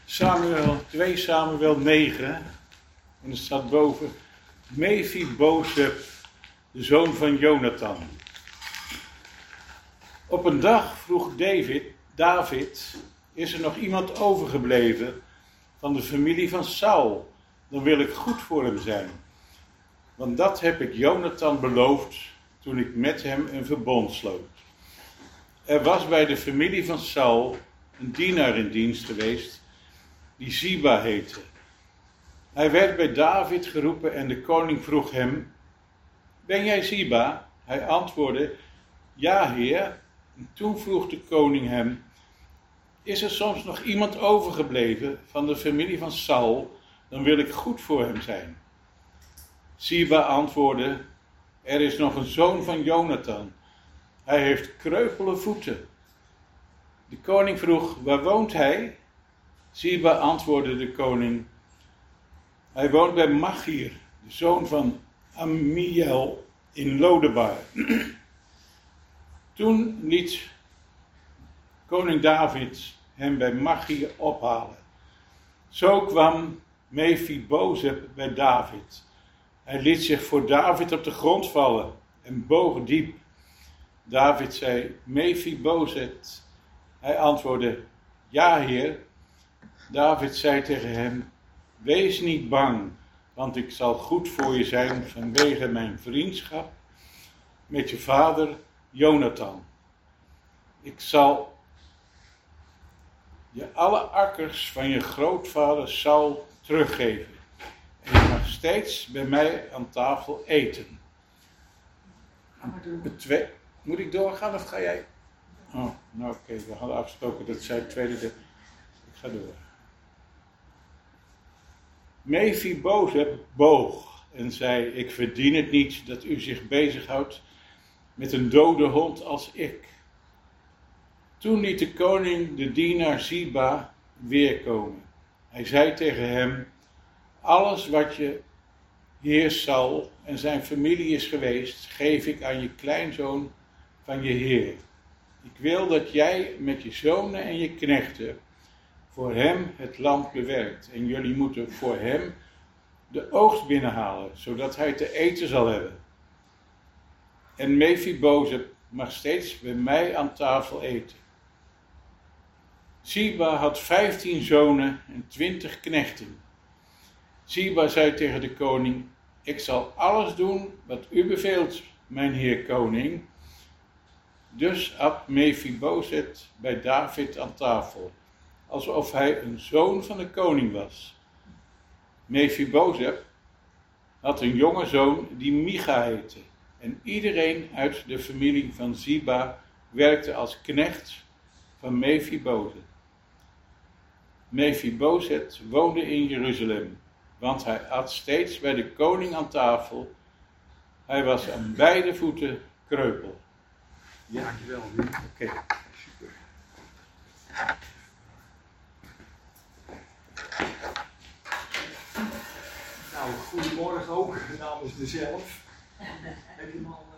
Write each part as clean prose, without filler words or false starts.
Samuel, 2 Samuel 9. En er staat boven Mephibozet, de zoon van Jonathan. Op een dag vroeg David, is er nog iemand overgebleven van de familie van Saul? Dan wil ik goed voor hem zijn. Want dat heb ik Jonathan beloofd toen ik met hem een verbond sloot. Er was bij de familie van Saul een dienaar in dienst geweest die Ziba heette. Hij werd bij David geroepen en de koning vroeg hem: ben jij Ziba? Hij antwoordde: ja, heer. En toen vroeg de koning hem: is er soms nog iemand overgebleven van de familie van Saul? Dan wil ik goed voor hem zijn. Ziba antwoordde: er is nog een zoon van Jonathan. Hij heeft kreupele voeten. De koning vroeg: waar woont hij? Ziba antwoordde de koning: hij woont bij Machir, de zoon van Amiel in Lodebar. Toen liet koning David hem bij Machir ophalen. Zo kwam Mephibozet bij David. Hij liet zich voor David op de grond vallen en boog diep. David zei: Mephibozet. Hij antwoordde: ja, heer. David zei tegen hem: wees niet bang, want ik zal goed voor je zijn vanwege mijn vriendschap met je vader Jonathan. Ik zal je alle akkers van je grootvader Saul teruggeven. En je mag steeds bij mij aan tafel eten. Moet ik doorgaan of ga jij? Oh, nou oké, we hadden afgesproken dat zij het tweede deel. Ik ga door. Mephibozet boog en zei: ik verdien het niet dat u zich bezighoudt met een dode hond als ik. Toen liet de koning de dienaar Ziba weerkomen. Hij zei tegen hem: alles wat je heer Saul en zijn familie is geweest, geef ik aan je kleinzoon van je heer. Ik wil dat jij met je zonen en je knechten voor hem het land bewerkt. En jullie moeten voor hem de oogst binnenhalen, zodat hij te eten zal hebben. En Mephibozet mag steeds bij mij aan tafel eten. Ziba had 15 zonen en 20 knechten. Ziba zei tegen de koning: ik zal alles doen wat u beveelt, mijn heer koning. Dus at Mephibozet bij David aan tafel, alsof hij een zoon van de koning was. Mephibozet had een jonge zoon die Micha heette. En iedereen uit de familie van Ziba werkte als knecht van Mephibozet. Mephibozet woonde in Jeruzalem, want hij at steeds bij de koning aan tafel. Hij was aan beide voeten kreupel. Ja, dankjewel, Wim. Oké, super. Nou, goedemorgen ook, namens mezelf. Heb je hem al...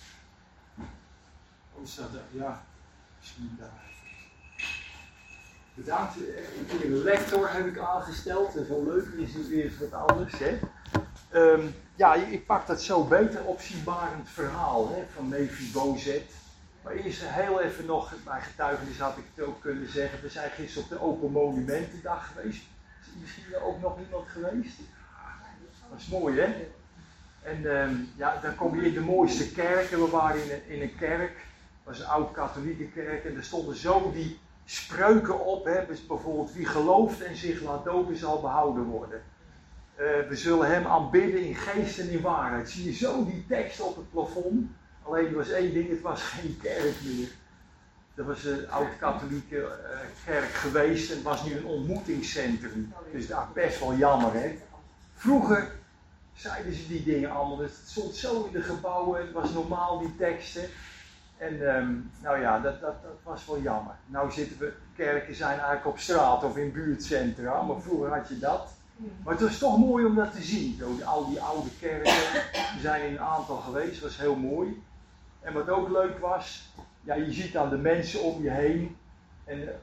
Oh, staat daar? Ja, misschien daar. Bedankt. Een lector heb ik aangesteld. Dat is wel leuk, is het weer wat anders, hè. Ja, ik pak dat zo beter opzienbarend verhaal, hè, van Mephibozet. Maar eerst heel even nog, bij getuigenis had ik het ook kunnen zeggen. We zijn gisteren op de Open Monumentendag geweest. Is misschien ook nog iemand geweest? Dat is mooi, hè? En ja, dan kom je in de mooiste kerken. We waren in een kerk, dat was een oud-katholieke kerk. En er stonden zo die spreuken op, hè? Dus bijvoorbeeld: wie gelooft en zich laat dopen zal behouden worden. We zullen hem aanbidden in geest en in waarheid. Zie je zo die tekst op het plafond. Alleen er was één ding, het was geen kerk meer. Dat was een oud-katholieke kerk geweest en het was nu een ontmoetingscentrum. Dus daar best wel jammer, hè. Vroeger zeiden ze die dingen allemaal. Het stond zo in de gebouwen, het was normaal die teksten. En nou ja, dat was wel jammer. Nou zitten we, kerken zijn eigenlijk op straat of in buurtcentra, maar vroeger had je dat. Maar het was toch mooi om dat te zien, zo, al die oude kerken. We zijn in een aantal geweest, dat was heel mooi. En wat ook leuk was, ja, je ziet dan de mensen om je heen. En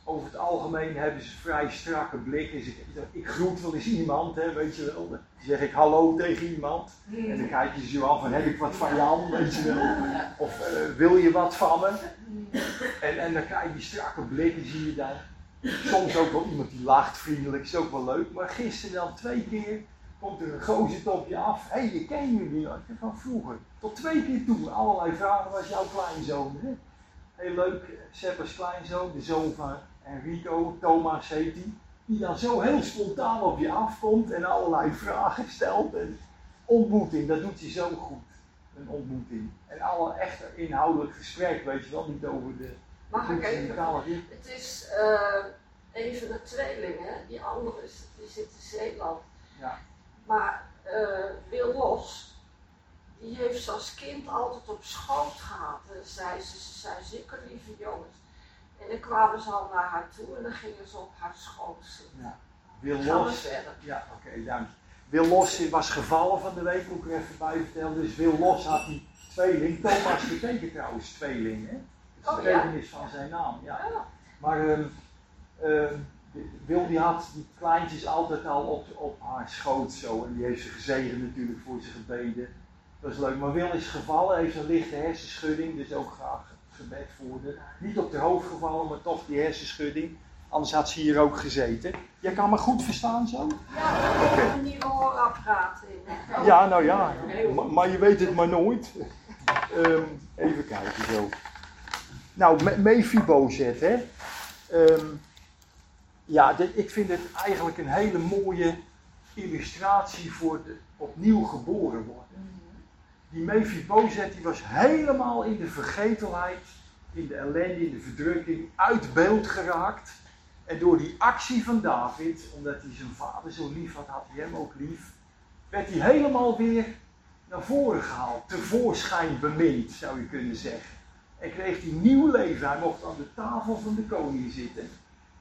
over het algemeen hebben ze vrij strakke blik. Dus ik groet wel eens iemand, hè, weet je wel. Dan zeg ik hallo tegen iemand. En dan kijk je zo af van, heb ik wat van Jan, weet je wel. Of wil je wat van me? En dan krijg je die strakke blikken, zie je dan. Soms ook wel iemand die lacht vriendelijk, is ook wel leuk. Maar gisteren dan 2 keer komt er een gozer op je af. Hé, je ken jullie van vroeger. Tot 2 keer toe. Allerlei vragen, was jouw kleinzoon. Hè? Heel leuk, Seppers kleinzoon, de zoon van Enrico, Thomas heet hij. Die dan zo heel spontaan op je afkomt en allerlei vragen stelt. En ontmoeting, dat doet hij zo goed. Een ontmoeting. En alle echt inhoudelijk gesprek, weet je wel, niet over de... Mag ik even? Het is een van de tweelingen, die andere die zit in Zeeland. Ja. Maar Wil Los, die heeft ze als kind altijd op schoot gehad. En zei ze zijn zeker lieve jongens. En dan kwamen ze al naar haar toe en dan gingen ze op haar schoot zitten. Ja. Wil Los, ja, oké, dank je. Wil Los was gevallen van de week, moet ik er even bij vertellen. Dus Wil Los had die tweeling. Thomas betekent trouwens tweeling, hè? Dat is de betekenis van zijn naam, ja. Maar Wil die had die kleintjes altijd al op haar schoot zo. En die heeft ze gezegend natuurlijk voor ze gebeden. Dat is leuk. Maar Wil is gevallen, heeft een lichte hersenschudding. Dus ook graag gebed voor haar. Niet op haar hoofd gevallen, maar toch die hersenschudding. Anders had ze hier ook gezeten. Jij kan me goed verstaan zo? Ja, ik heb een nieuwe hoorapparaat in. Ja, nou ja. Maar je weet het maar nooit. Even kijken zo. Nou, Mephibozet, hè. Ja, ik vind het eigenlijk een hele mooie illustratie voor de opnieuw geboren worden. Die Mephibozet die was helemaal in de vergetelheid, in de ellende, in de verdrukking, uit beeld geraakt. En door die actie van David, omdat hij zijn vader zo lief had, had hij hem ook lief, werd hij helemaal weer naar voren gehaald, tevoorschijn bemind, zou je kunnen zeggen. En kreeg hij nieuw leven. Hij mocht aan de tafel van de koning zitten.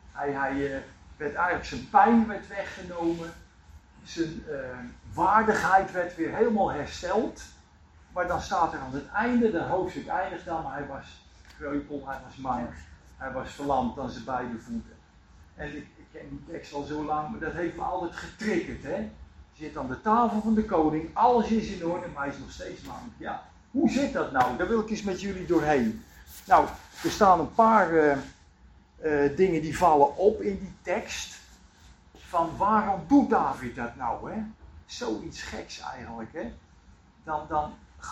Hij werd eigenlijk, zijn pijn werd weggenomen. Zijn waardigheid werd weer helemaal hersteld. Maar dan staat er aan het einde, dat hoofdstuk eindigt dan, maar hij was kreupel, hij was mank. Hij was verlamd aan zijn beide voeten. En ik ken die tekst al zo lang, maar dat heeft me altijd getriggerd. Hè? Je zit aan de tafel van de koning, alles is in orde, maar hij is nog steeds mank. Ja. Hoe zit dat nou? Daar wil ik eens met jullie doorheen. Nou, er staan een paar dingen die vallen op in die tekst. Van waarom doet David dat nou? Hè? Zoiets geks eigenlijk. Hè? Dan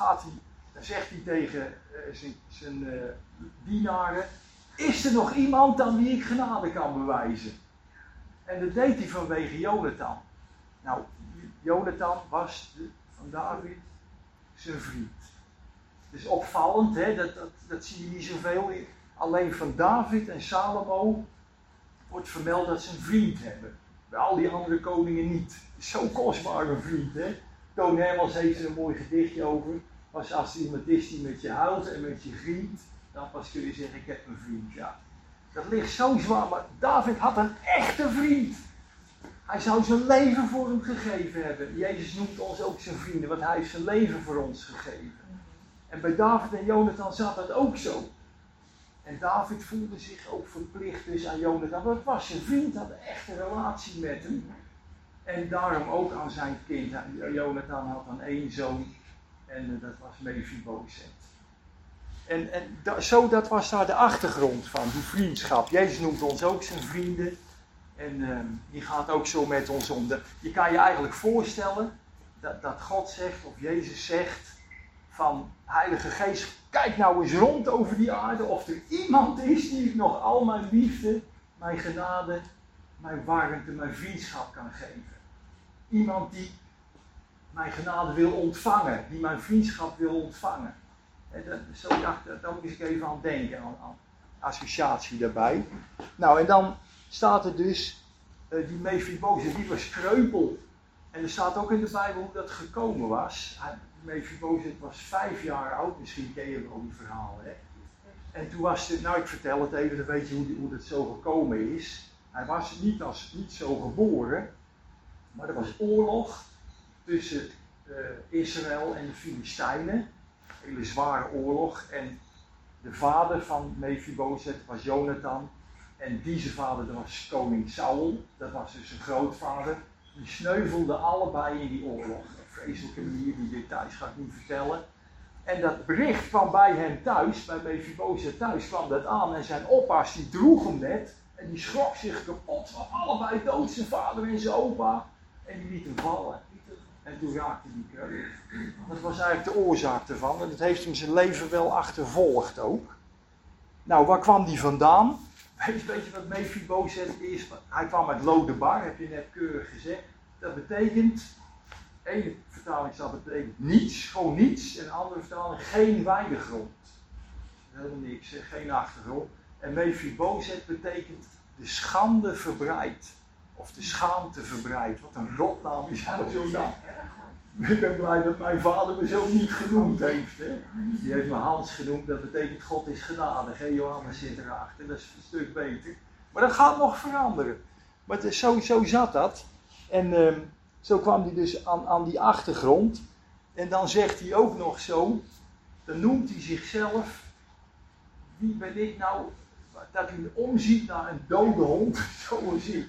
zegt hij tegen zijn dienaren: is er nog iemand aan wie ik genade kan bewijzen? En dat deed hij vanwege Jonathan. Nou, Jonathan was van David zijn vriend. Het is opvallend, hè? Dat zie je niet zoveel. Alleen van David en Salomo wordt vermeld dat ze een vriend hebben. Bij al die andere koningen niet. Het is zo kostbaar een vriend, hè? Toon Hermans heeft er een mooi gedichtje over. Als er iemand is die met je huilt en met je vriend, dan pas kun je zeggen: ik heb een vriend. Ja. Dat ligt zo zwaar, maar David had een echte vriend. Hij zou zijn leven voor hem gegeven hebben. Jezus noemt ons ook zijn vrienden, want hij heeft zijn leven voor ons gegeven. En bij David en Jonathan zat dat ook zo. En David voelde zich ook verplicht dus aan Jonathan. Want het was zijn vriend, had een echte relatie met hem. En daarom ook aan zijn kind. Jonathan had dan 1 zoon en dat was Mephibozet. Dat was daar de achtergrond van, die vriendschap. Jezus noemt ons ook zijn vrienden. En die gaat ook zo met ons om. Je kan je eigenlijk voorstellen dat God zegt, of Jezus zegt, van Heilige Geest, kijk nou eens rond over die aarde of er iemand is die ik nog al mijn liefde, mijn genade, mijn warmte, mijn vriendschap kan geven. Iemand die mijn genade wil ontvangen, die mijn vriendschap wil ontvangen. En daar moet ik even aan denken, aan associatie daarbij. Nou, en dan staat er dus, die Mephibozet, die was kreupel. En er staat ook in de Bijbel hoe dat gekomen was. Mephibozet was 5 jaar oud, misschien ken je wel die verhalen. Hè? En toen was het, nou ik vertel het even, dan weet je hoe dat zo gekomen is. Hij was niet zo geboren, maar er was oorlog tussen Israël en de Filistijnen. Een hele zware oorlog. En de vader van Mephibozet was Jonathan. En die zijn vader, dat was koning Saul. Dat was dus zijn grootvader. Die sneuvelden allebei in die oorlog. Op een vreselijke manier, die details ga ik niet vertellen. En dat bericht kwam bij hem thuis, bij Mephibozet thuis, kwam dat aan. En zijn oppa's die droeg hem net. En die schrok zich kapot van allebei dood, zijn vader en zijn opa. En die liet hem vallen. En toen raakte hij kreupel. Dat was eigenlijk de oorzaak ervan. En dat heeft hem zijn leven wel achtervolgd ook. Nou, waar kwam die vandaan? Weet je wat Mephibozet is? Hij kwam uit Lodebar, heb je net keurig gezegd. Dat betekent, ene vertaling staat betekent niets, gewoon niets. En de andere vertaling geen weidegrond. Helemaal niks, geen achtergrond. En Mephibozet betekent de schande verbreid. Of de schaamte verbreid. Wat een rotnaam is nou zo'n naam. Ik ben blij dat mijn vader me zo niet genoemd heeft. Hè? Die heeft me Hans genoemd, dat betekent God is genadig. Hè? Johannes zit erachter, dat is een stuk beter. Maar dat gaat nog veranderen. Maar zo zat dat. En zo kwam hij dus aan die achtergrond. En dan zegt hij ook nog zo, dan noemt hij zichzelf, wie ben ik nou, dat hij omziet naar een dode hond, zoals ik.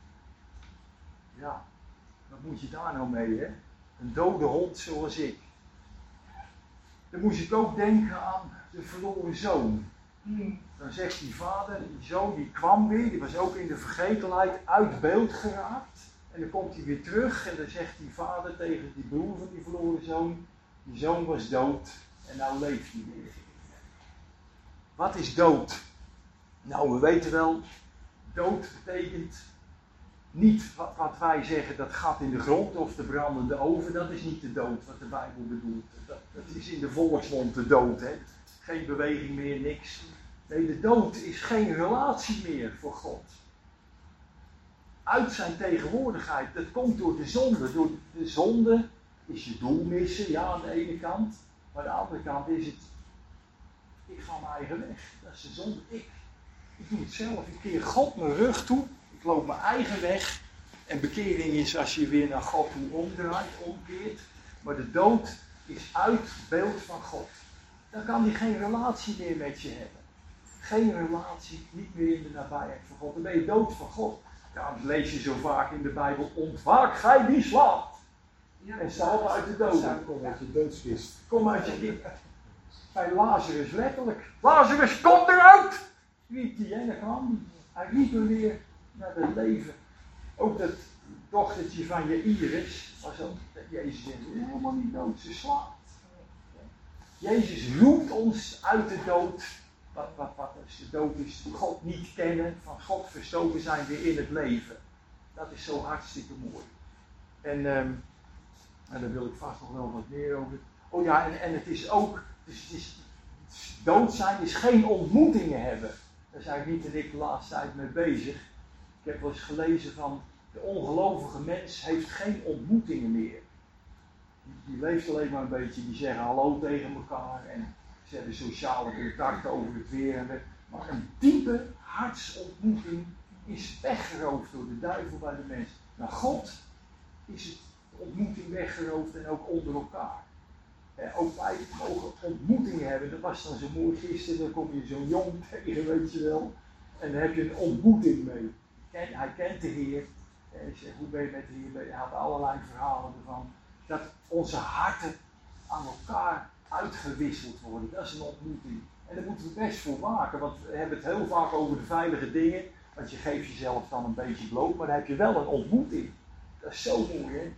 Ja, wat moet je daar nou mee, hè? Een dode hond zoals ik. Dan moest ik ook denken aan de verloren zoon. Dan zegt die vader, die zoon die kwam weer, die was ook in de vergetelheid uit beeld geraakt. En dan komt hij weer terug en dan zegt die vader tegen die broer van die verloren zoon, die zoon was dood en nou leeft hij weer. Wat is dood? Nou, we weten wel, dood betekent niet wat wij zeggen, dat gat in de grond of de brandende oven, dat is niet de dood wat de Bijbel bedoelt. Dat is in de volksmond de dood, hè? Geen beweging meer, niks. Nee, de dood is geen relatie meer voor God. Uit zijn tegenwoordigheid, dat komt door de zonde. Door de zonde is je doel missen, ja, aan de ene kant. Maar aan de andere kant is het, ik ga mijn eigen weg. Dat is de zonde. Ik doe het zelf. Ik keer God mijn rug toe. Ik loop mijn eigen weg. En bekering is als je weer naar God toe omkeert. Maar de dood is uit beeld van God. Dan kan hij geen relatie meer met je hebben. Geen relatie, niet meer in de nabijheid van God. Dan ben je dood van God. Daarom lees je zo vaak in de Bijbel, ontwaak gij die slaapt. Ja, en sta op uit de dood. Kom uit je doodskist. Kom uit je kind. Bij Lazarus letterlijk. Lazarus, kom eruit! Riep hij en dan kwam hij. Hij riep hem weer naar het leven. Ook dat dochtertje van Jairus was ook, Jezus is helemaal niet dood, ze slaapt. Jezus roept ons uit de dood. Wat is de dood? Is God niet kennen, van God verstoken zijn weer in het leven. Dat is zo hartstikke mooi. En daar wil ik vast nog wel wat meer over. Oh ja, en het is ook, dood zijn is geen ontmoetingen hebben. Daar zijn Niet en ik de laatste tijd mee bezig. Ik heb wel eens gelezen van, de ongelovige mens heeft geen ontmoetingen meer. Die leeft alleen maar een beetje, die zeggen hallo tegen elkaar en ze hebben sociale contacten over het weer en maar een diepe hartsontmoeting is weggeroofd door de duivel bij de mens. Naar God is het de ontmoeting weggeroofd en ook onder elkaar. Ook wij mogen ontmoetingen hebben. Dat was dan zo mooi gisteren, dan kom je zo'n jong tegen, weet je wel. En dan heb je een ontmoeting mee. Hij kent de Heer. En ik zeg, hoe ben je met de Heer? Hij had allerlei verhalen ervan. Dat onze harten aan elkaar uitgewisseld worden. Dat is een ontmoeting. En daar moeten we best voor waken. Want we hebben het heel vaak over de veilige dingen. Want je geeft jezelf dan een beetje bloot. Maar dan heb je wel een ontmoeting. Dat is zo mooi, hè.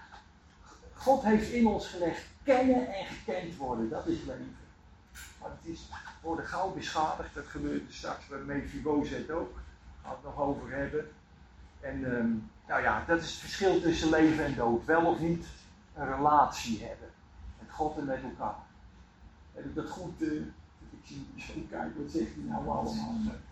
God heeft in ons gelegd kennen en gekend worden. Dat is leven. Maar het is worden gauw beschadigd. Dat gebeurt straks bij Mephibozet ook. Daar gaan we het nog over hebben. En nou ja, dat is het verschil tussen leven en dood. Wel of niet een relatie hebben. Met God en met elkaar. Heb ik dat goed? Ik zie zo kijken, wat zegt hij nou allemaal?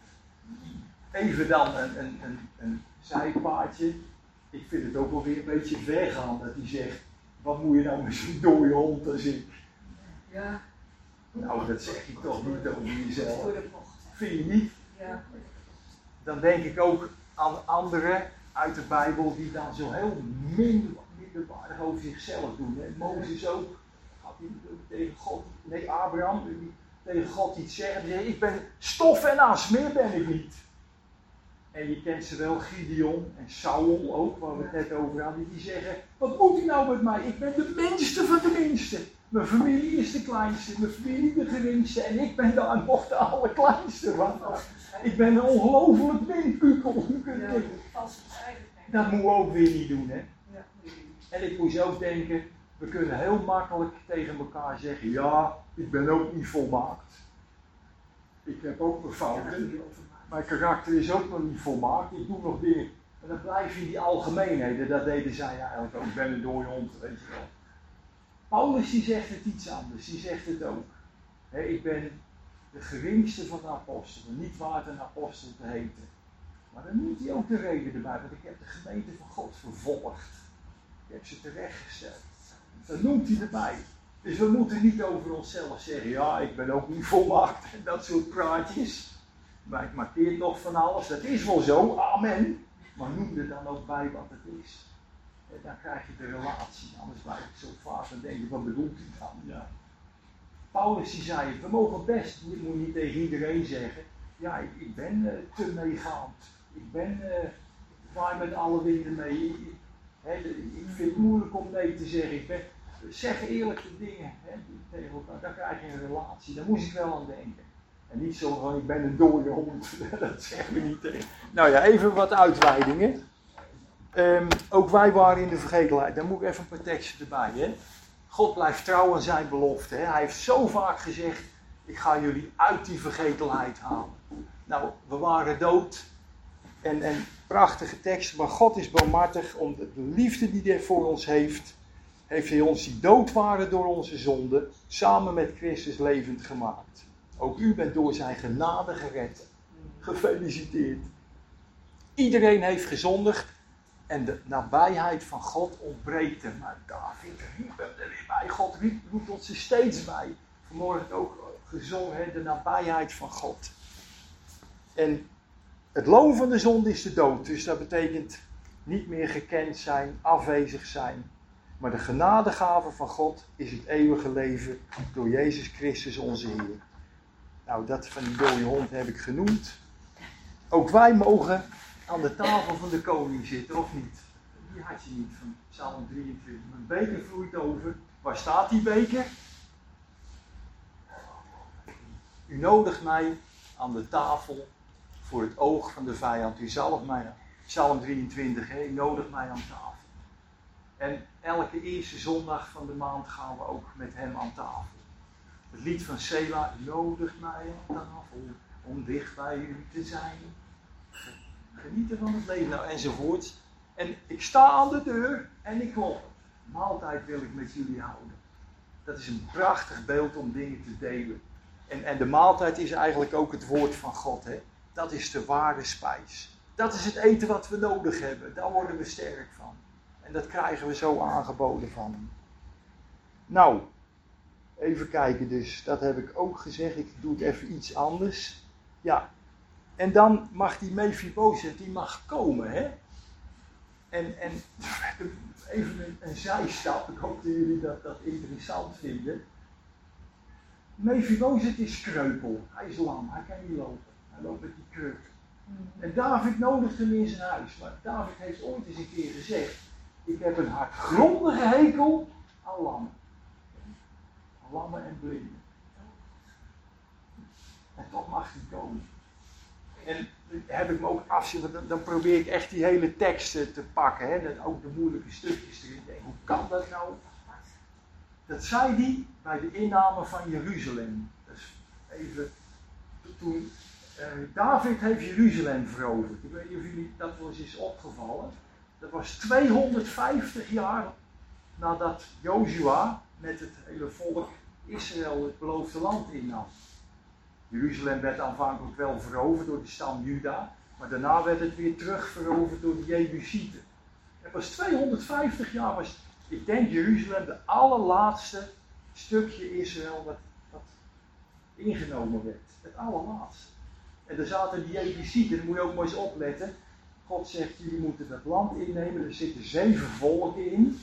Even dan een zijpaadje. Ik vind het ook wel weer een beetje ver gaan dat hij zegt, wat moet je nou met zo'n dode hond als ik? Ja. Nou, dat zeg je toch niet over jezelf. Voor de bocht. Vind je niet? Ja. Dan denk ik ook aan anderen uit de Bijbel die dan zo heel minderwaardig over zichzelf doen. Hè? Mozes ook. Gaat hij tegen God, Abraham, die tegen God iets zeggen. Die zegt, ik ben stof en as, meer ben ik niet. En je kent ze wel, Gideon en Saul ook, waar we het net over hadden. Die zeggen, wat moet u nou met mij? Ik ben de minste van de minste. Mijn familie is de kleinste, mijn familie de geringste. En ik ben daar nog de allerkleinste van. Ik ben een ongelooflijk windkukel. Dat moeten we ook weer niet doen, hè. En ik moest ook denken, we kunnen heel makkelijk tegen elkaar zeggen, ja, ik ben ook niet volmaakt. Ik heb ook mijn fouten. Mijn karakter is ook nog niet volmaakt. Ik doe nog dingen. En dan blijf je in die algemeenheden. Dat deden zij eigenlijk ook. Ik ben een dode hond, weet je wel. Paulus die zegt het iets anders. Die zegt het ook. Ik ben de geringste van de apostelen. Niet waard een apostel te heten. Maar dan noemt hij ook de reden erbij. Want ik heb de gemeente van God vervolgd. Ik heb ze terechtgesteld. Dat noemt hij erbij. Dus we moeten niet over onszelf zeggen. Ja, ik ben ook niet volmaakt. En dat soort praatjes. Maar ik markeer nog van alles. Dat is wel zo. Amen. Maar noem er dan ook bij wat het is. En dan krijg je de relatie. Anders blijf ik zo vaak en denk ik, wat bedoelt hij dan? Ja. Paulus die zei het. We mogen best. Je moet niet tegen iedereen zeggen. Ja, ik ben te meegaand. Ik waai met alle winden mee. Ik vind het moeilijk om nee te zeggen. Zeg eerlijke dingen tegen elkaar. Dan krijg je een relatie. Daar moest ik wel aan denken. En niet zo van, ik ben een dode hond. Dat zeggen we niet tegen. Nou ja, even wat uitweidingen. Ook wij waren in de vergetelheid. Daar moet ik even een paar teksten erbij. Hè? God blijft trouw aan zijn belofte. Hè? Hij heeft zo vaak gezegd, ik ga jullie uit die vergetelheid halen. Nou, we waren dood. En prachtige teksten. Maar God is barmhartig om de liefde die hij voor ons heeft hij ons die dood waren door onze zonden, samen met Christus levend gemaakt. Ook u bent door zijn genade gered. Gefeliciteerd. Iedereen heeft gezondigd en de nabijheid van God ontbreekt hem. Maar David riep hem er weer bij. God roept ons er steeds bij. Vanmorgen ook gezongen, de nabijheid van God. En het loon van de zonde is de dood. Dus dat betekent niet meer gekend zijn, afwezig zijn. Maar de genadegave van God is het eeuwige leven door Jezus Christus onze Heer. Nou, dat van die dode hond heb ik genoemd. Ook wij mogen aan de tafel van de koning zitten, of niet? Die had je niet van Psalm 23. Mijn beker vloeit over. Waar staat die beker? U nodigt mij aan de tafel voor het oog van de vijand. U zalft mij, Psalm 23, u nodigt mij aan tafel. En elke eerste zondag van de maand gaan we ook met hem aan tafel. Het lied van Sela, nodigt mij aan tafel om dicht bij u te zijn. Genieten van het leven, nou, enzovoort. En ik sta aan de deur en ik klop. Maaltijd wil ik met jullie houden. Dat is een prachtig beeld om dingen te delen. En de maaltijd is eigenlijk ook het woord van God. Hè? Dat is de ware spijs. Dat is het eten wat we nodig hebben. Daar worden we sterk van. En dat krijgen we zo aangeboden van hem. Nou, even kijken dus. Dat heb ik ook gezegd. Ik doe het even iets anders. Ja. En dan mag die Mephibozet, die mag komen, hè. En even een zijstap. Ik hoop dat jullie dat interessant vinden. Mephibozet is kreupel. Hij is lam. Hij kan niet lopen. Hij loopt met die kruk. En David nodigt hem in zijn huis. Maar David heeft ooit eens een keer gezegd: ik heb een hardgrondige hekel aan lammen. Aan lammen en blinden. En toch mag hij komen. En heb ik me ook afzien, dan probeer ik echt die hele teksten te pakken. Hè? En ook de moeilijke stukjes erin. Denk, hoe kan dat nou? Dat zei hij bij de inname van Jeruzalem. Dus even toen David heeft Jeruzalem veroverd. Ik weet niet of jullie dat wel eens is opgevallen. Dat was 250 jaar nadat Jozua met het hele volk Israël het beloofde land innam. Jeruzalem werd aanvankelijk wel veroverd door de stam Juda, maar daarna werd het weer terug veroverd door de Jebusieten. Het was 250 jaar, was, ik denk Jeruzalem, de allerlaatste stukje Israël wat ingenomen werd. Het allerlaatste. En er zaten die Jebusieten, daar moet je ook maar eens opletten. God zegt, jullie moeten dat land innemen, er zitten 7 volken in.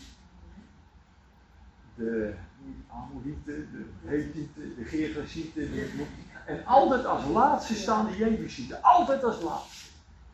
De Amorieten, de Hethieten, de Gergesieten, en altijd als laatste staan de Jebusieten. Altijd als laatste.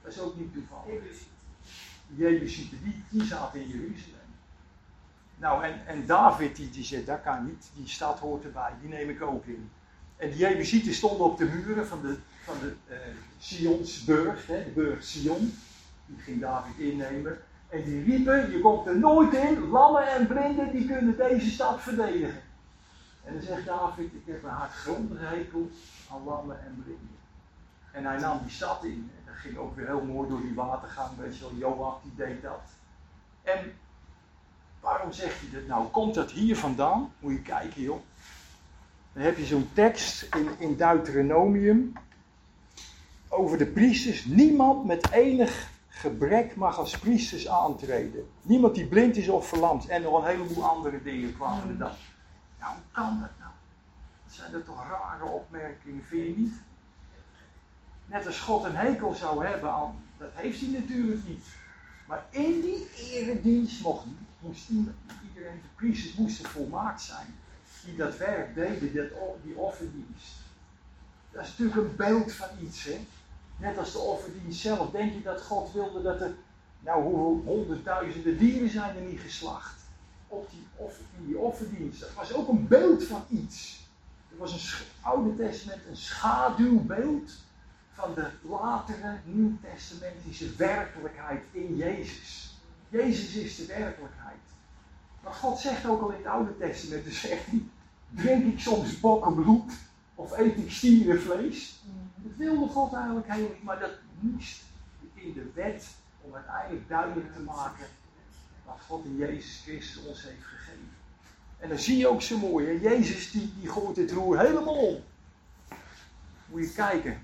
Dat is ook niet toevallig. De Jebusieten, die zaten in Jeruzalem. Nou, en David die zegt, dat kan niet. Die stad hoort erbij, die neem ik ook in. En de Jebusieten stonden op de muren van de Sionsburg, de burg Sion. Die ging David innemen. En die riepen, je komt er nooit in, lammen en blinden die kunnen deze stad verdedigen. En dan zegt David, ik heb een hartgrondige hekel aan lammen en blinden. En hij nam die stad in. En dat ging ook weer heel mooi door die watergang, weet je wel, Joab die deed dat. En waarom zegt hij dat nou? Komt dat hier vandaan? Moet je kijken joh. Dan heb je zo'n tekst in Deuteronomium over de priesters. Niemand met enig gebrek mag als priesters aantreden. Niemand die blind is of verlamd. En nog een heleboel andere dingen kwamen er dan. Nou, hoe kan dat nou? Dat zijn er toch rare opmerkingen, vind je niet? Net als God een hekel zou hebben aan, dat heeft hij natuurlijk niet. Maar in die eredienst moest iedereen, de priesters moesten volmaakt zijn. Die dat werk deden, die offerdienst. Dat is natuurlijk een beeld van iets, hè. Net als de offerdienst zelf. Denk je dat God wilde dat er, nou hoeveel honderdduizenden dieren zijn er niet geslacht? In die offerdienst. Dat was ook een beeld van iets. Er was een Oude Testament een schaduwbeeld van de latere Nieuwtestamentische werkelijkheid in Jezus. Jezus is de werkelijkheid. Maar God zegt ook al in het Oude Testament, dus zegt hij, drink ik soms bokkenbloed of eet ik stierenvlees? Dat wilde God eigenlijk helemaal niet, maar dat moest in de wet om uiteindelijk duidelijk te maken wat God in Jezus Christus ons heeft gegeven. En dan zie je ook zo mooi, hè? Jezus die gooit het roer helemaal om. Moet je kijken.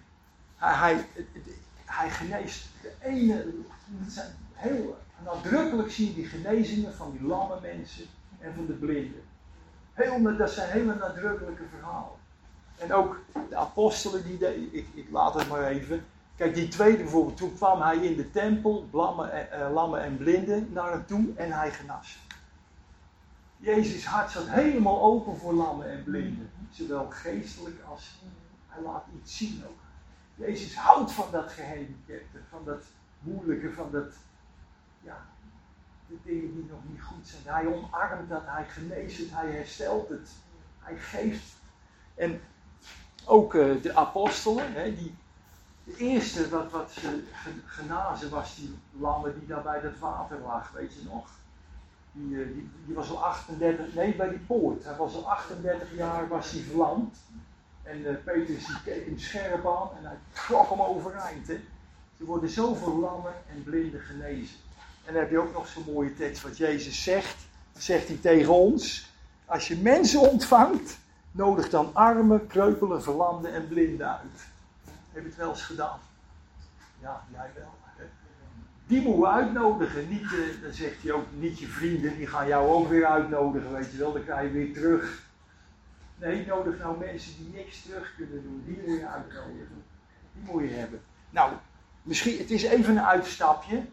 Hij geneest de ene, heel nadrukkelijk zie je die genezingen van die lamme mensen en van de blinden. Dat zijn hele nadrukkelijke verhalen. En ook de apostelen, ik laat het maar even. Kijk, die tweede bijvoorbeeld, toen kwam hij in de tempel, lammen en blinden naar hem toe en hij genas. Jezus' hart zat helemaal open voor lammen en blinden. Zowel geestelijk als hij laat iets zien ook. Jezus houdt van dat gehandicapte, van dat moeilijke, van dat, ja, de dingen die nog niet goed zijn. Hij omarmt dat, hij geneest het, hij herstelt het, hij geeft. En ook de apostelen, hè, de eerste wat ze genazen was die lamme die daar bij dat water lag, weet je nog? Die was al 38, nee bij die poort, hij was al 38 jaar was hij verlamd. En Petrus die keek hem scherp aan en hij trok hem overeind. Hè. Er worden zoveel lammen en blinden genezen. En dan heb je ook nog zo'n mooie tekst wat Jezus zegt hij tegen ons. Als je mensen ontvangt, nodig dan armen, kreupelen, verlamden en blinden uit. Heb je het wel eens gedaan? Ja, jij wel. Die moeten we uitnodigen. Niet, dan zegt hij ook, niet je vrienden, die gaan jou ook weer uitnodigen, weet je wel. Dan krijg je weer terug. Nee, nodig nou mensen die niks terug kunnen doen. Die moet je uitnodigen. Die moet je hebben. Nou, misschien, het is even een uitstapje.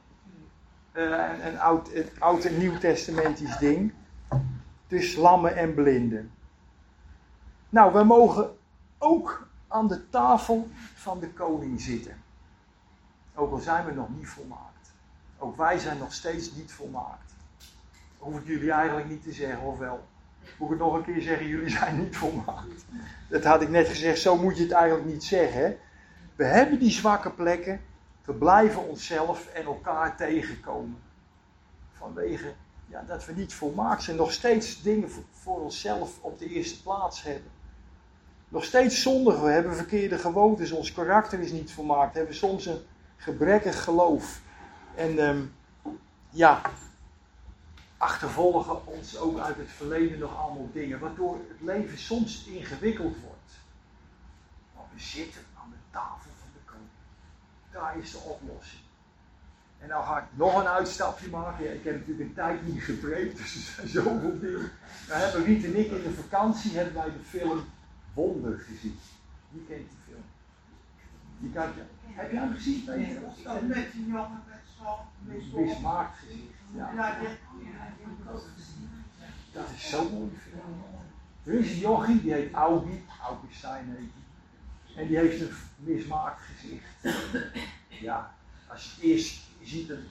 Een oud en nieuw testamentisch ding. Dus lammen en blinden. Nou, we mogen ook aan de tafel van de koning zitten. Ook al zijn we nog niet volmaakt. Ook wij zijn nog steeds niet volmaakt. Hoef ik jullie eigenlijk niet te zeggen, of wel? Moet ik het nog een keer zeggen, jullie zijn niet volmaakt. Dat had ik net gezegd, zo moet je het eigenlijk niet zeggen. Hè? We hebben die zwakke plekken, we blijven onszelf en elkaar tegenkomen. Vanwege dat we niet volmaakt zijn, nog steeds dingen voor onszelf op de eerste plaats hebben. Nog steeds zondigen, we hebben verkeerde gewoontes, ons karakter is niet volmaakt, we hebben soms een gebrekkig geloof. En achtervolgen ons ook uit het verleden nog allemaal dingen, waardoor het leven soms ingewikkeld wordt. Maar we zitten aan de tafel van de koning. Daar is de oplossing. En nou ga ik nog een uitstapje maken. Ja, ik heb natuurlijk een tijd niet gepreekt, dus er zijn zoveel dingen. Nou hebben Riet en ik in de vakantie hebben wij de film Wonder gezien. Wie kent die film? Heb jij hem gezien? Met die jongen met zo'n mismaakt gezicht. Ja. Dat is zo'n mooie film. Er is een jochie, die heet Augustijn heet die. En die heeft een mismaakt gezicht. Ja, als je eerst, je ziet een,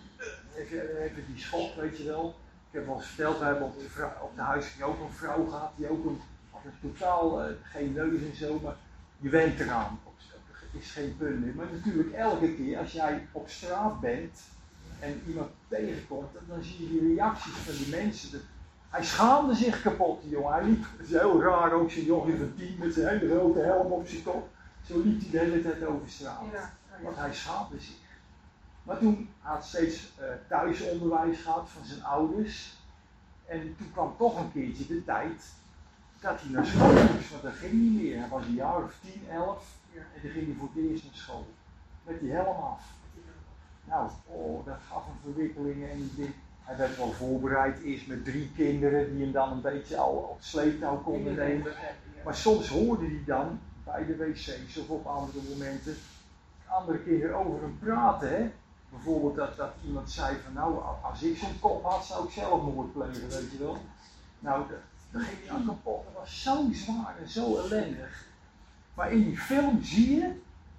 even die schok, weet je wel. Ik heb al eens verteld, we hebben op de huis ook een vrouw gehad, die ook had een totaal geen neus en zo, maar je went eraan. Het is geen punt meer. Maar natuurlijk elke keer als jij op straat bent en iemand tegenkomt, dan zie je die reacties van die mensen. Hij schaamde zich kapot, die jongen. Hij liep, het is heel raar ook, zo'n jochie van 10 met zijn hele grote helm op zijn kop. Zo liep hij de hele tijd over straat. Want hij schaamde zich. Maar toen had steeds thuisonderwijs gehad van zijn ouders. En toen kwam toch een keertje de tijd dat hij naar school moest, want dat ging niet meer. Hij was een jaar of 10, 11 en toen ging hij voor het eerst naar school. Met die helm af. Nou, dat gaf hem verwikkelingen en hij werd wel voorbereid, eerst met 3 kinderen die hem dan een beetje al op sleeptouw konden nemen. Maar soms hoorde hij dan bij de wc's of op andere momenten andere kinderen over hem praten. Hè? Bijvoorbeeld dat iemand zei van nou, als ik zo'n kop had zou ik zelfmoord plegen, weet je wel. Nou, dan ging hij aan kapot. Dat was zo zwaar en zo ellendig. Maar in die film zie je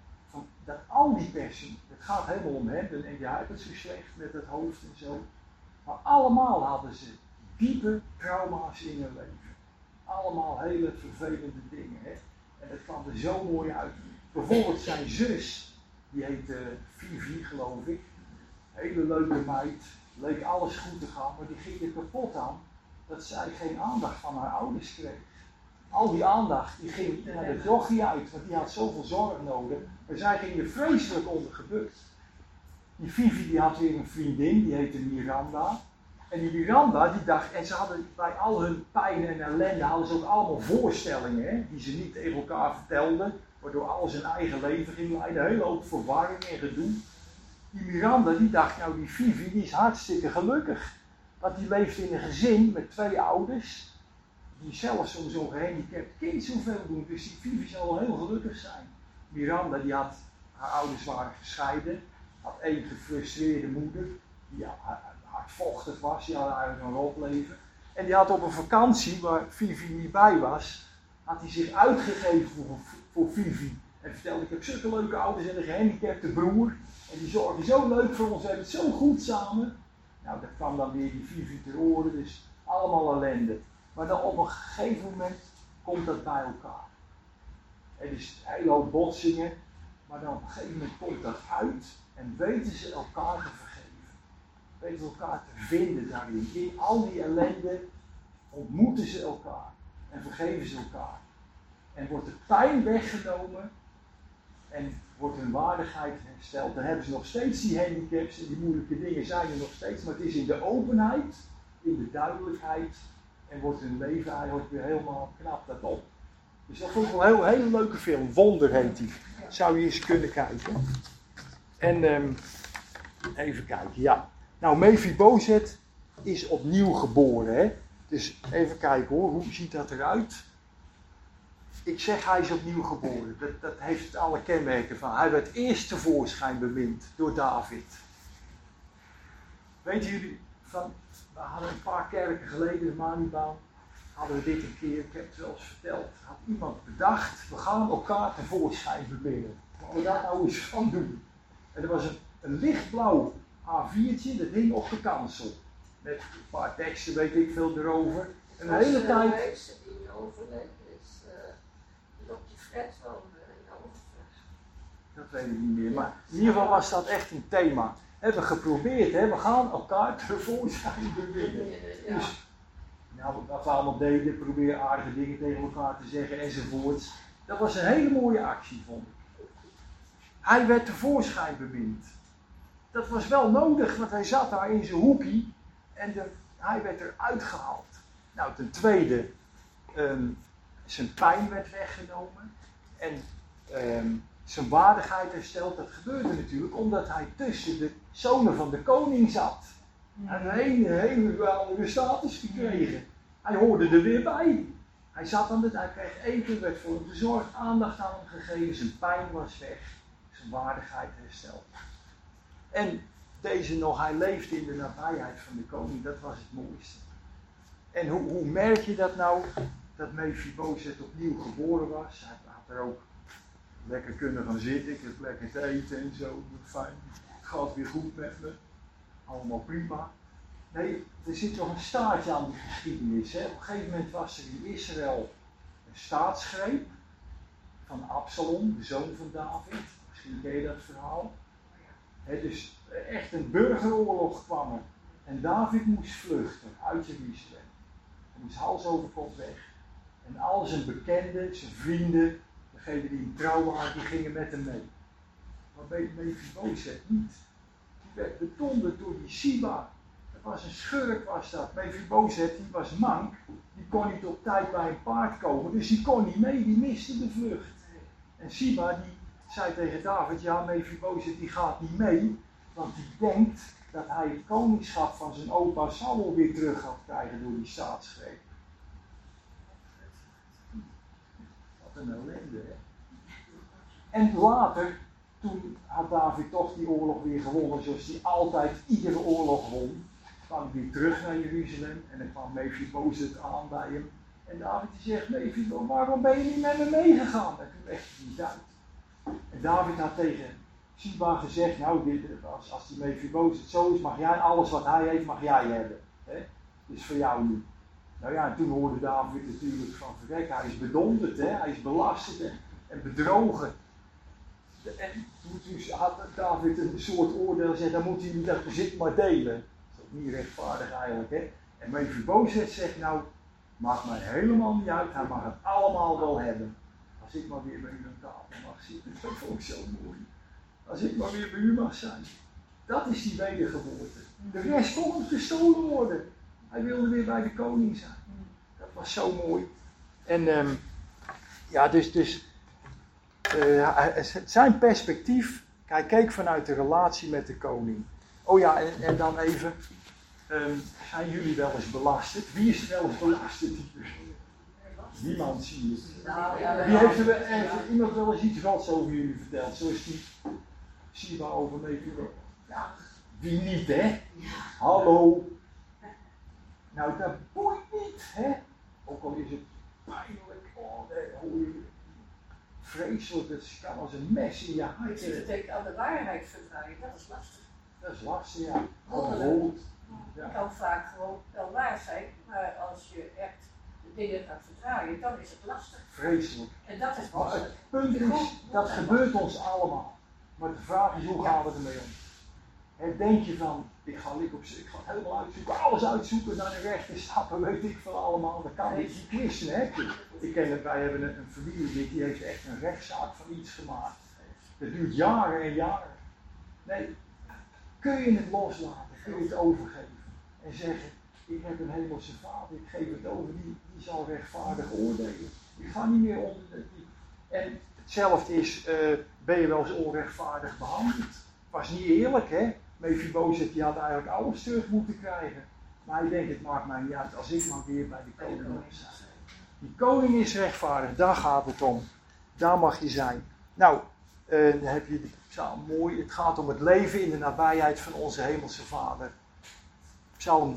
dat al die personen, het gaat helemaal om hem en hij had het zo slecht met het hoofd en zo. Maar allemaal hadden ze diepe trauma's in hun leven. Allemaal hele vervelende dingen. Hè? En dat kwam er zo mooi uit. Bijvoorbeeld zijn zus, die heette Vivi geloof ik. Hele leuke meid, leek alles goed te gaan, maar die ging er kapot aan dat zij geen aandacht van haar ouders kreeg. Al die aandacht die ging naar de jochie uit, want die had zoveel zorg nodig. Maar zij ging er vreselijk onder gebukt. Die Vivi die had weer een vriendin, die heette Miranda. En die Miranda die dacht, en ze hadden bij al hun pijn en ellende hadden ze ook allemaal voorstellingen, hè, die ze niet tegen elkaar vertelden, waardoor alles hun eigen leven ging leiden, een hele hoop verwarring en gedoe. Die Miranda die dacht, nou die Vivi die is hartstikke gelukkig. Want die leeft in een gezin met 2 ouders, die zelf zo'n gehandicapt kind zoveel doen. Dus die Vivi zal wel heel gelukkig zijn. Miranda die had, haar ouders waren gescheiden, had 1 gefrustreerde moeder, die hardvochtig was, die had eigenlijk een rotleven. En die had op een vakantie, waar Vivi niet bij was, had hij zich uitgegeven voor Vivi. En vertelde, ik heb zulke leuke ouders en een gehandicapte broer. En die zorgen zo leuk voor ons, we hebben het zo goed samen. Nou, dat kwam dan weer die Vivi ter oren, dus allemaal ellende. Maar dan op een gegeven moment komt dat bij elkaar. Er is een hele hoop botsingen, maar dan op een gegeven moment komt dat uit en weten ze elkaar te vergeven. Weten ze elkaar te vinden daarin. In al die ellende ontmoeten ze elkaar en vergeven ze elkaar. En wordt de pijn weggenomen en wordt hun waardigheid hersteld. Dan hebben ze nog steeds die handicaps en die moeilijke dingen zijn er nog steeds, maar het is in de openheid, in de duidelijkheid en wordt hun leven eigenlijk weer helemaal knap dat op. Dus dat vond ik wel een hele leuke film. Wonder heet die. Zou je eens kunnen kijken. En even kijken, ja. Nou, Mephibozet is opnieuw geboren, hè. Dus even kijken hoor, hoe ziet dat eruit? Ik zeg hij is opnieuw geboren. Dat heeft alle kenmerken van. Hij werd eerst tevoorschijn bemind door David. Weten jullie, we hadden een paar kerken geleden in Manibaan, hadden we dit een keer, ik heb het wel eens verteld, had iemand bedacht, we gaan elkaar tevoorschijn beminnen. Laten we dat nou eens gaan doen. En er was een lichtblauw A4'tje, dat hing op de kansel. Met een paar teksten, weet ik veel, erover. En de hele tijd... die overleed is, Dr. Fred woonde in Overvecht. Dat weet ik niet meer, maar in ieder geval was dat echt een thema. Hebben we geprobeerd, hè? We gaan elkaar tevoorschijn beminnen. Ja. Dus, nou, wat we allemaal deden, proberen aardige dingen tegen elkaar te zeggen enzovoorts. Dat was een hele mooie actie, vond ik. Hij werd tevoorschijn bemind. Dat was wel nodig, want hij zat daar in zijn hoekie en hij werd eruit gehaald. Nou, ten tweede, zijn pijn werd weggenomen en zijn waardigheid hersteld. Dat gebeurde natuurlijk omdat hij tussen de zonen van de koning zat. Hij had een hele andere status gekregen. Hij hoorde er weer bij. Hij zat aan hij kreeg eten, werd voor hem gezorgd, aandacht aan hem gegeven, zijn pijn was weg, zijn waardigheid hersteld. En deze nog, hij leefde in de nabijheid van de koning, dat was het mooiste. En hoe merk je dat nou, dat Mephibozet opnieuw geboren was? Hij had er ook lekker kunnen gaan zitten, ik heb lekker te eten en zo, fijn. gaat weer goed met me, allemaal prima. Nee, er zit toch een staartje aan die geschiedenis. Hè? Op een gegeven moment was er in Israël een staatsgreep van Absalom, de zoon van David. Misschien ken je dat verhaal. Dus echt een burgeroorlog kwam er. En David moest vluchten uit Jeruzalem. Hij moest hals over kop weg. En al zijn bekenden, zijn vrienden, degenen die hem trouw waren, die gingen met hem mee. Maar Mephibozet niet. Die werd bedonderd door die Siba. Dat was een schurk was dat. Mephibozet, die was mank. Die kon niet op tijd bij een paard komen. Dus die kon niet mee, die miste de vlucht. En Siba die zei tegen David, ja Mephibozet die gaat niet mee. Want die denkt dat hij het koningschap van zijn opa Saul weer terug gaat krijgen door die staatsgreep. Wat een ellende, hè. En later, toen had David toch die oorlog weer gewonnen, zoals hij altijd iedere oorlog won. Kwam hij weer terug naar Jeruzalem en dan kwam Mephibozet aan bij hem. En David die zegt, Mephibozet, waarom ben je niet met me meegegaan? En toen legde hij niet uit. En David had tegen Siba gezegd, nou, als die Mephibozet zo is, mag jij alles wat hij heeft, mag jij hebben. Hè? Dus voor jou nu. Nou ja, en toen hoorde David natuurlijk van verrek, hij is bedonderd, hè? Hij is belasterd en bedrogen. En toen had David een soort oordeel gezegd, dan moet hij dat bezit maar delen. Dat is ook niet rechtvaardig eigenlijk, hè. En Mephibozet zegt, nou, maakt mij helemaal niet uit, hij mag het allemaal wel hebben. Als ik maar weer bij u aan tafel mag zitten, dat vond ik zo mooi. Als ik maar weer bij u mag zijn. Dat is die wedergeboorte. De rest kon hem gestolen worden. Hij wilde weer bij de koning zijn. Dat was zo mooi. En ja, dus zijn perspectief, hij keek vanuit de relatie met de koning. Oh ja, en dan even, zijn jullie wel eens belasterd? Wie is wel eens belasterd hier? Niemand zie je. Wie heeft iemand wel eens iets gods over jullie verteld? Zoals die Siba over Mephibozet. Ja, wie niet, hè? Hallo. Nou, dat boeit niet, hè? Ook al is het pijnlijk, vreselijk, het kan als een mes in je hart. Het betekent aan de waarheid verdraaien, dat is lastig. Dat is lastig, ja. Het kan vaak gewoon wel waar zijn, maar als je echt de dingen gaat verdraaien, dan is het lastig. Vreselijk. En dat is maar het punt is, dat gebeurt ons allemaal. Maar de vraag is, hoe gaan we ermee om? En denk je van, ik ga het helemaal uitzoeken, alles uitzoeken, naar de rechter stappen, weet ik veel allemaal. Dat kan niet, die christenen heb je. Wij hebben een familielid, die heeft echt een rechtszaak van iets gemaakt. Dat duurt jaren en jaren. Nee, kun je het loslaten, kun je het overgeven. En zeggen, ik heb een hemelse vader, ik geef het over, die zal rechtvaardig oordelen. Ik ga niet meer onder die. En hetzelfde is, ben je wel eens onrechtvaardig behandeld. Was niet eerlijk, hè? Mephibozet die had eigenlijk alles terug moeten krijgen. Maar hij denkt, het maakt mij niet uit als ik maar weer bij de koning mag zijn. Die koning is rechtvaardig, daar gaat het om. Daar mag je zijn. Nou, dan heb je de psalm mooi. Het gaat om het leven in de nabijheid van onze hemelse vader. Psalm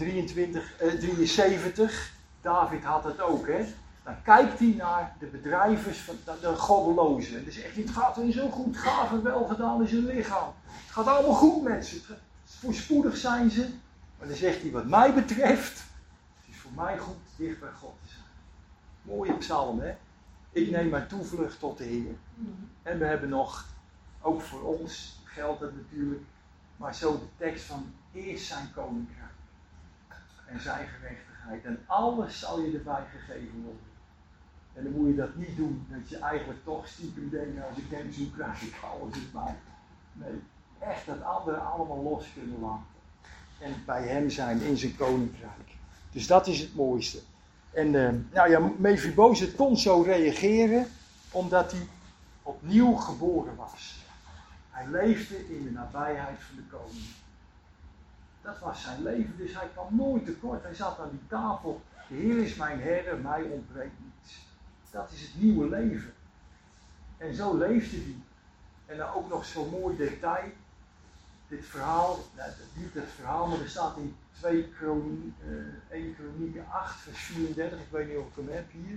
73. David had het ook, hè. Dan kijkt hij naar de bedrijvers van de goddelozen. En dan zegt hij, het gaat hen zo goed, gaaf en wel gedaan in zijn lichaam. Het gaat allemaal goed met ze. Voorspoedig zijn ze. Maar dan zegt hij, wat mij betreft, het is voor mij goed dicht bij God te zijn. Mooie psalm, hè. Ik neem mijn toevlucht tot de Heer. En we hebben nog, ook voor ons geldt dat natuurlijk, maar zo de tekst van eerst zijn koninkrijk. En zijn gerechtigheid. En alles zal je erbij gegeven worden. En dan moet je dat niet doen, dat je eigenlijk toch stiekem denkt, als ik hem zoek, krijg ik alles erbij. Nee, echt dat andere allemaal los kunnen laten. En bij hem zijn in zijn koninkrijk. Dus dat is het mooiste. En nou ja, Mephibozet kon zo reageren, omdat hij opnieuw geboren was. Hij leefde in de nabijheid van de koning. Dat was zijn leven, dus hij kwam nooit tekort. Hij zat aan die tafel. De Heer is mijn herder, mij ontbreekt niets. Dat is het nieuwe leven. En zo leefde hij. En dan ook nog zo'n mooi detail. Dit verhaal, nou, niet het verhaal, maar er staat in 1 Kronieken 8, vers 34. Ik weet niet of ik hem heb hier.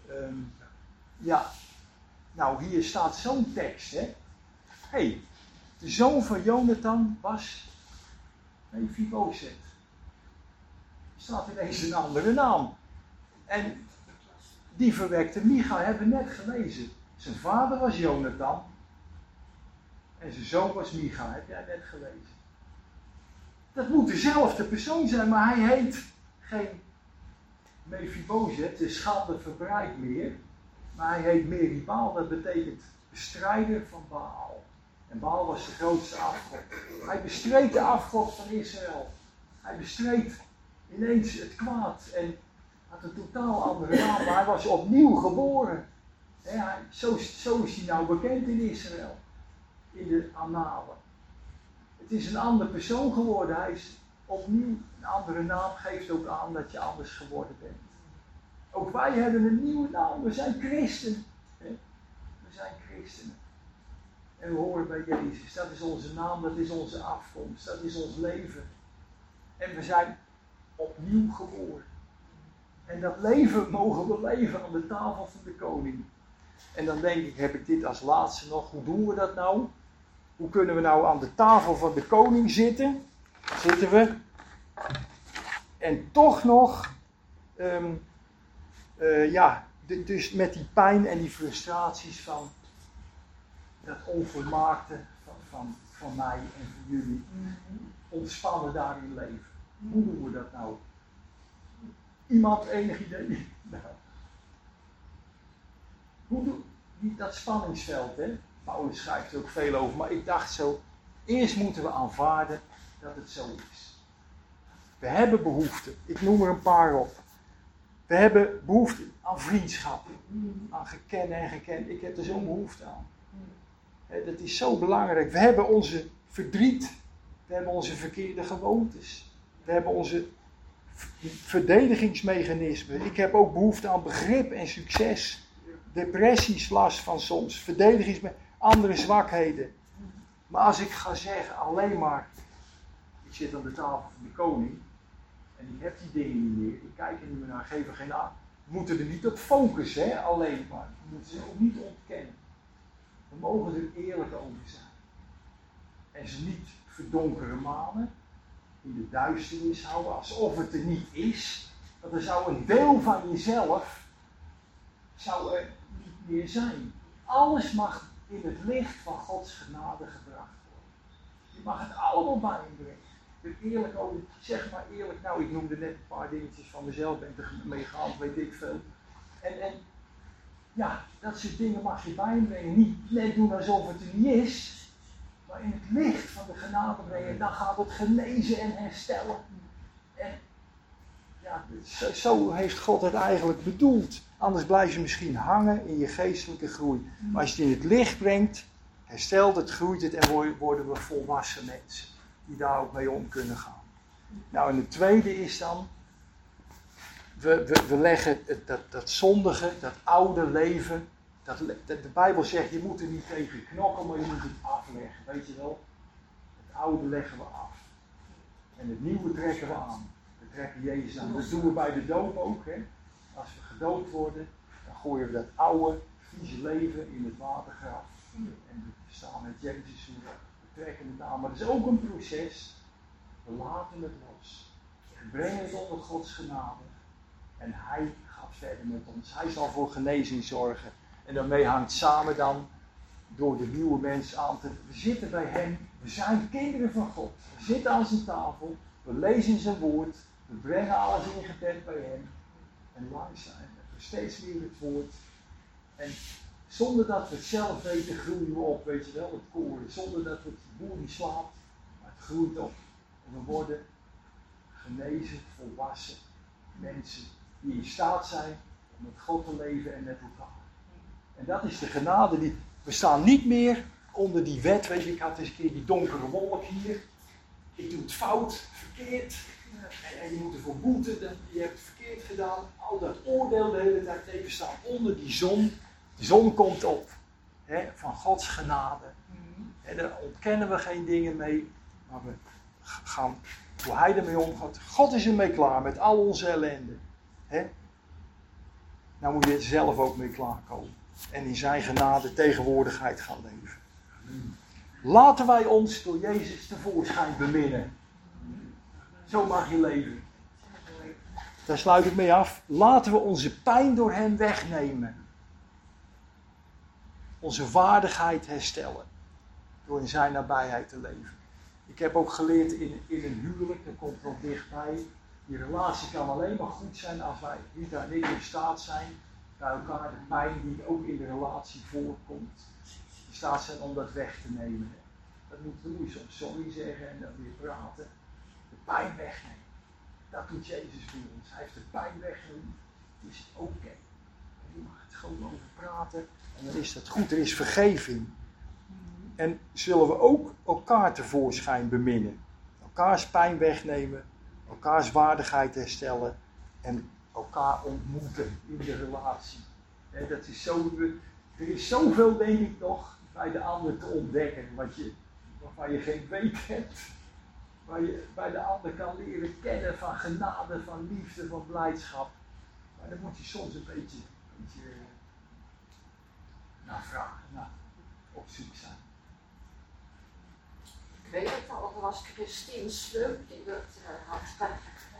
Ja, nou hier staat zo'n tekst, hè. Hey, De zoon van Jonathan was Mephibozet. Er staat ineens een andere naam. En die verwekte Micha, hebben we net gelezen. Zijn vader was Jonathan. En zijn zoon was Micha, heb jij net gelezen. Dat moet dezelfde persoon zijn, maar hij heet geen Mephibozet, de schande verbreidt meer. Maar hij heet Meribaal, dat betekent bestrijder van Baal. En Baal was de grootste afgod. Hij bestreed de afgod van Israël. Hij bestreed ineens het kwaad en had een totaal andere naam. Maar hij was opnieuw geboren. Zo is hij nou bekend in Israël. In de annalen. Het is een andere persoon geworden. Hij is opnieuw een andere naam. Geeft ook aan dat je anders geworden bent. Ook wij hebben een nieuwe naam. We zijn christen. We zijn christenen. En we horen bij Jezus. Dat is onze naam, dat is onze afkomst, dat is ons leven. En we zijn opnieuw geboren. En dat leven mogen we leven aan de tafel van de koning. En dan denk ik, heb ik dit als laatste nog. Hoe doen we dat nou? Hoe kunnen we nou aan de tafel van de koning zitten? Zitten we. En toch nog, dus met die pijn en die frustraties van dat onvolmaakte van mij en van jullie. Ontspannen daarin leven. Hoe doen we dat nou? Iemand enig idee? Nou. Hoe doen dat spanningsveld, hè? Paulus schrijft er ook veel over, maar ik dacht zo, eerst moeten we aanvaarden dat het zo is. We hebben behoefte, ik noem er een paar op. We hebben behoefte aan vriendschap, aan gekennen en gekend. Ik heb er zo'n behoefte aan. Dat is zo belangrijk. We hebben onze verdriet, we hebben onze verkeerde gewoontes, we hebben onze verdedigingsmechanismen. Ik heb ook behoefte aan begrip en succes. Depressies last van soms, verdedigingsmechanismen, andere zwakheden. Maar als ik ga zeggen alleen maar, ik zit aan de tafel van de koning en ik heb die dingen niet meer, ik kijk er niet meer naar, geef er geen aan. We moeten er niet op focussen, hè, alleen maar. We moeten ze ook niet ontkennen. We mogen er eerlijk over zijn. En ze niet verdonkere manen, in de duisternis houden, alsof het er niet is. Want er zou een deel van jezelf zou er niet meer zijn. Alles mag in het licht van Gods genade gebracht worden. Je mag het allemaal bijbrengen. Er eerlijk over, zeg maar eerlijk, nou ik noemde net een paar dingetjes van mezelf, ben er mee gehaald, weet ik veel. En ja, dat soort dingen mag je bijbrengen. Niet net doen alsof het er niet is, maar in het licht van de genade brengen. Dan gaat het genezen en herstellen. En ja, zo heeft God het eigenlijk bedoeld. Anders blijf je misschien hangen in je geestelijke groei. Maar als je het in het licht brengt, herstelt het, groeit het en worden we volwassen mensen. Die daar ook mee om kunnen gaan. Nou, en het tweede is dan, we leggen dat zondige, dat oude leven, de Bijbel zegt, je moet er niet tegen knokken, maar je moet het afleggen, weet je wel. Het oude leggen we af. En het nieuwe trekken we aan. We trekken Jezus aan. Dat doen we bij de doop ook, hè. Als we gedoopt worden, dan gooien we dat oude, vieze leven in het watergraf. En we staan met Jezus toe. We trekken het aan, maar het is ook een proces. We laten het los. We brengen het onder Gods genade. En Hij gaat verder met ons. Hij zal voor genezing zorgen. En daarmee hangt samen dan door de nieuwe mens aan te... We zitten bij Hem. We zijn kinderen van God. We zitten aan zijn tafel. We lezen zijn woord. We brengen alles in gebed bij Hem. En langzaam we steeds weer het woord. En zonder dat we het zelf weten, groeien we op, weet je wel, het koren. Zonder dat het boer die slaapt, maar het groeit op. En we worden genezen, volwassen mensen die in staat zijn om met God te leven en met elkaar. En dat is de genade die... We staan niet meer onder die wet, weet je, ik had eens een keer die donkere wolk hier. Ik doe het fout, verkeerd. En je moet ervoor boeten, je hebt het verkeerd gedaan. Al dat oordeel de hele tijd tegen staan onder die zon. De zon komt op, hè, van Gods genade. En daar ontkennen we geen dingen mee, maar we gaan, hoe Hij ermee omgaat. God is ermee klaar met al onze ellende. Hè? Nou moet je er zelf ook mee klaarkomen. En in zijn genade tegenwoordigheid gaan leven. Laten wij ons door Jezus tevoorschijn beminnen. Zo mag je leven. Daar sluit ik mee af. Laten we onze pijn door hem wegnemen. Onze waardigheid herstellen. Door in zijn nabijheid te leven. Ik heb ook geleerd in een huwelijk, dat komt wel dichtbij. Die relatie kan alleen maar goed zijn als wij niet in staat zijn bij elkaar de pijn die ook in de relatie voorkomt, in staat zijn om dat weg te nemen. Dat moet je soms sorry zeggen en dan weer praten. De pijn wegnemen. Dat doet Jezus voor ons. Hij heeft de pijn weggenomen. Het is oké. Je mag het gewoon over praten en dan is dat goed. Er is vergeving. En zullen we ook elkaar tevoorschijn beminnen. Elkaars pijn wegnemen. Elkaars waardigheid herstellen. En elkaar ontmoeten in de relatie. Dat is zo, er is zoveel, denk ik, nog bij de ander te ontdekken. Waarvan je geen weet hebt. Waar je bij de ander kan leren kennen van genade, van liefde, van blijdschap. Maar dan moet je soms een beetje naar vragen, op zoek zijn. Ik weet het al, dat was Christine Slump die dat had